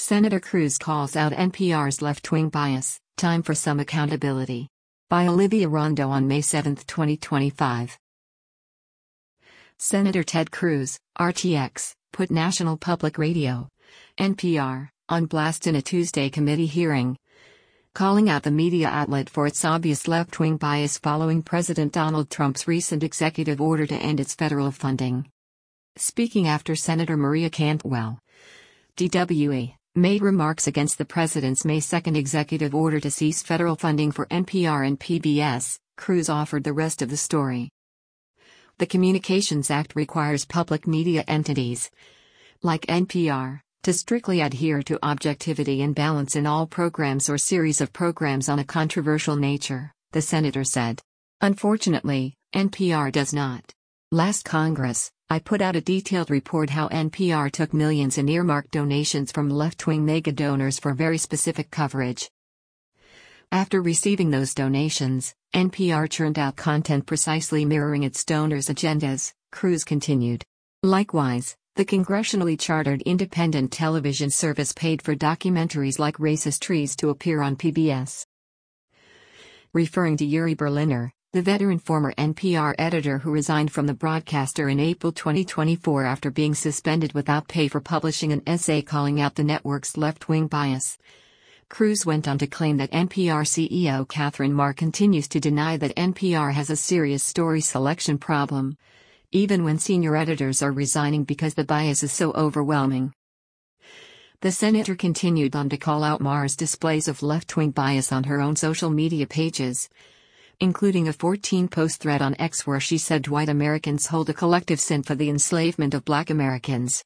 Senator Cruz calls out NPR's left-wing bias, time for some accountability. By Olivia Rondo on May 7, 2025. Senator Ted Cruz, RTX, put National Public Radio, NPR, on blast in a Tuesday committee hearing, calling out the media outlet for its obvious left-wing bias following President Donald Trump's recent executive order to end its federal funding. Speaking after Senator Maria Cantwell, DWE, made remarks against the president's May 2 executive order to cease federal funding for NPR and PBS, Cruz offered the rest of the story. The Communications Act requires public media entities, like NPR, to strictly adhere to objectivity and balance in all programs or series of programs on a controversial nature, the senator said. Unfortunately, NPR does not. Last Congress, I put out a detailed report how NPR took millions in earmarked donations from left-wing mega donors for very specific coverage. After receiving those donations, NPR churned out content precisely mirroring its donors' agendas, Cruz continued. Likewise, the congressionally chartered independent television service paid for documentaries like Racist Trees to appear on PBS. Referring to Yuri Berliner, the veteran former NPR editor who resigned from the broadcaster in April 2024 after being suspended without pay for publishing an essay calling out the network's left-wing bias, Cruz went on to claim that NPR CEO Catherine Marr continues to deny that NPR has a serious story selection problem, even when senior editors are resigning because the bias is so overwhelming. The senator continued on to call out Marr's displays of left-wing bias on her own social media pages, including a 14-post thread on X where she said white Americans hold a collective sin for the enslavement of Black Americans.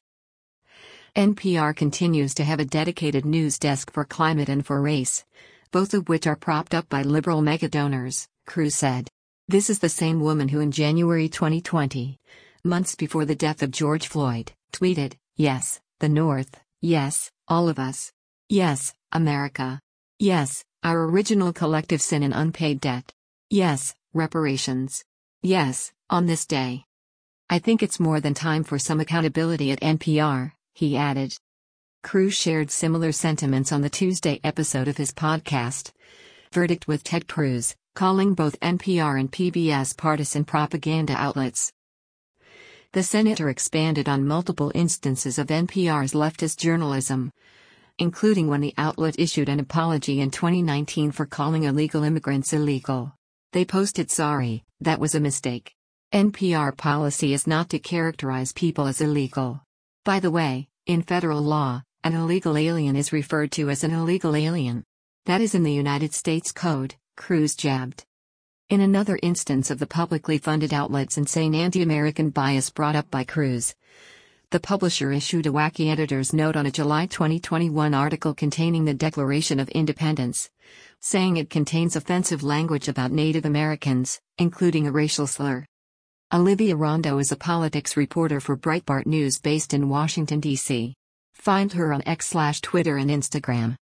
NPR continues to have a dedicated news desk for climate and for race, both of which are propped up by liberal megadonors, Cruz said. This is the same woman who in January 2020, months before the death of George Floyd, tweeted, "Yes, the North, yes, all of us. Yes, America. Yes, our original collective sin and unpaid debt. Yes, reparations. Yes, on this day. I think it's more than time for some accountability at NPR," he added. Cruz shared similar sentiments on the Tuesday episode of his podcast, Verdict with Ted Cruz, calling both NPR and PBS partisan propaganda outlets. The senator expanded on multiple instances of NPR's leftist journalism, including when the outlet issued an apology in 2019 for calling illegal immigrants illegal. They posted, "Sorry, that was a mistake. NPR policy is not to characterize people as illegal. By the way, in federal law, an illegal alien is referred to as an illegal alien. That is in the United States Code," Cruz jabbed. In another instance of the publicly funded outlet's insane anti-American bias brought up by Cruz, the publisher issued a wacky editor's note on a July 2021 article containing the Declaration of Independence, saying it contains offensive language about Native Americans, including a racial slur. Olivia Rondo is a politics reporter for Breitbart News based in Washington, D.C. Find her on X/Twitter and Instagram.